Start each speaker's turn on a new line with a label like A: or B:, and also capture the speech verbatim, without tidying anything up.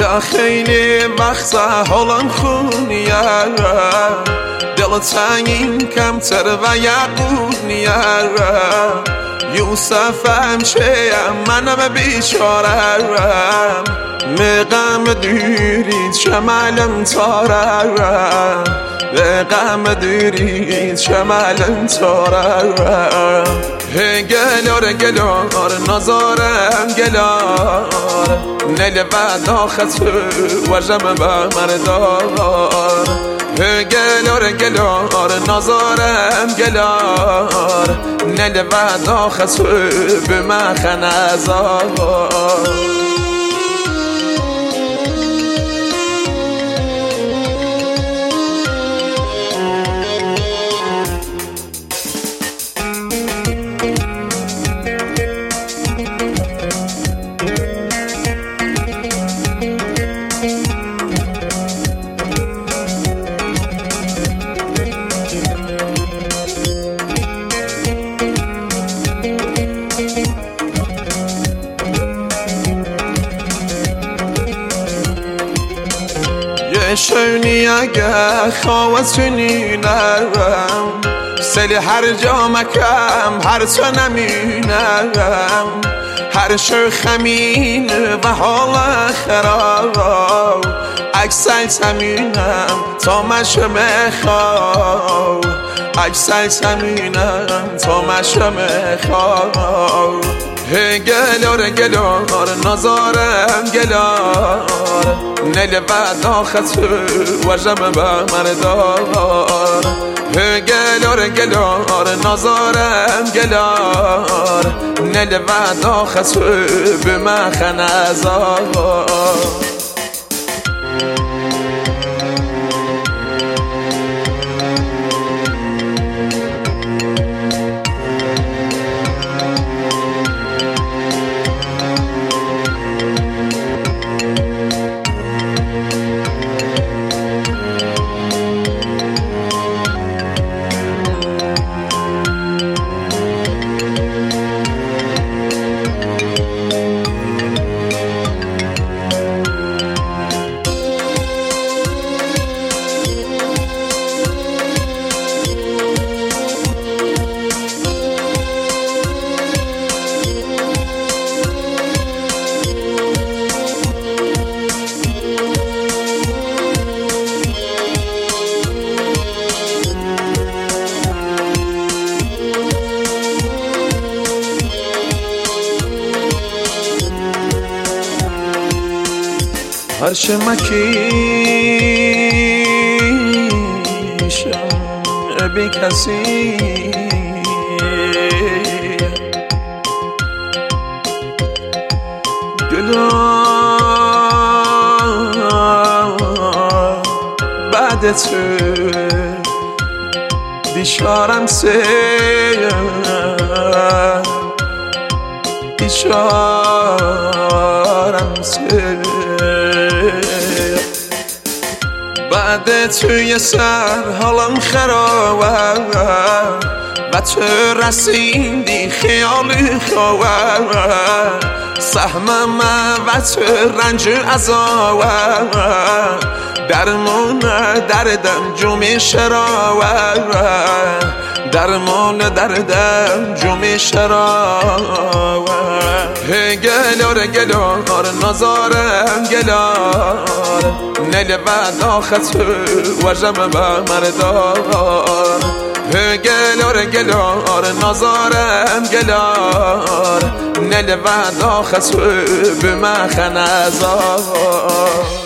A: یا خیلی وقت حالم خونیه دل تنگین کمتر و یقونیه یوسفم شیم منم بیچارم مقام دیرید شمالم تارم مقام دیرید شمالم تارم گلار گلار نظارم گلار نل بعد آخت وجم با مردار گلار گلار نظارم گلار نل بعد آخت به مخن ازار شونی اگه خواتونی نرم سلی هر جا مکم هر تو نمینم هر شو خمین و حال خراب اکسای تمینم تا مشم خواب اکسای تمینم تا مشم خواب گلار گلار نظارم گلار نل بعد آخت وجم با مردار گلار گلار نظارم گلار نل بعد آخت به مخن ازار هرش مکیشم بی کسی گلا بعد تو بیشارم سه بیشارم سه بعد توی سر حالم خرابه و تو رسیدی خیالی خوابه سهمم و تو رنج عذابه درمون دردم جمعی شرابه درمون دردم جمعی شرابه گلار گلار نظارم گلار نل بعد آخت وجم با مردار گلار گلار نظارم گلار نل بعد آخت به مخن ازار